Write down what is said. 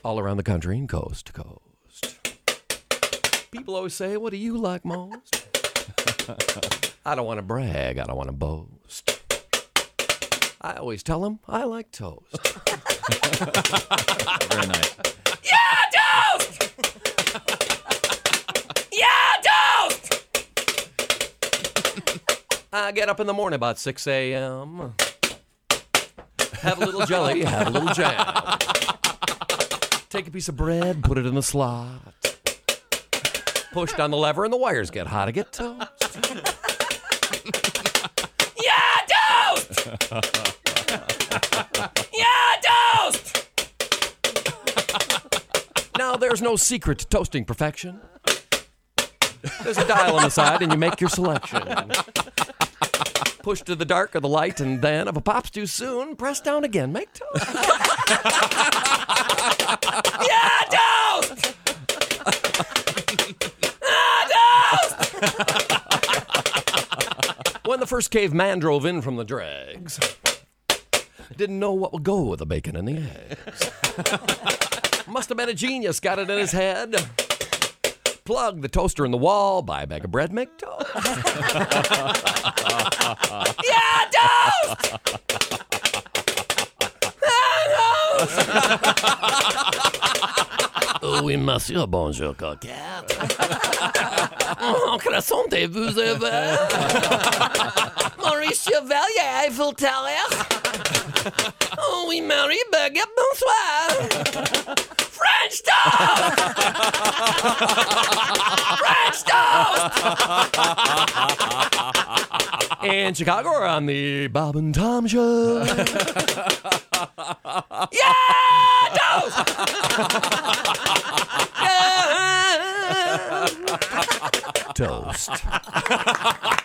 all around the country and coast to coast. People always say, what do you like most? I don't want to brag. I don't want to boast. I always tell them I like toast. Very nice. Yeah, toast! Yeah, toast! I get up in the morning about 6 a.m. Have a little jelly, have a little jam. Take a piece of bread, put it in the slot. Push down the lever and the wires get hot. I get toast. Yeah, toast! Yeah, toast! Now, there's no secret to toasting perfection. There's a dial on the side and you make your selection. Push to the dark or the light, and then if it pops too soon, press down again. Make toast. Yeah, toast! When the first caveman drove in from the dregs, didn't know what would go with the bacon and the eggs. Must have been a genius, got it in his head. Plug the toaster in the wall, buy a bag of bread, make toast. Yeah, toast! Oui, monsieur, bonjour, coquette. Oh, croissantez-vous avez? Maurice Chevalier, Eiffel Tower. Oh, oui, Marie, baguette, bonsoir. French toast! French toast! In Chicago, we're on the Bob and Tom Show. Yeah, toast! Yeah. Toast.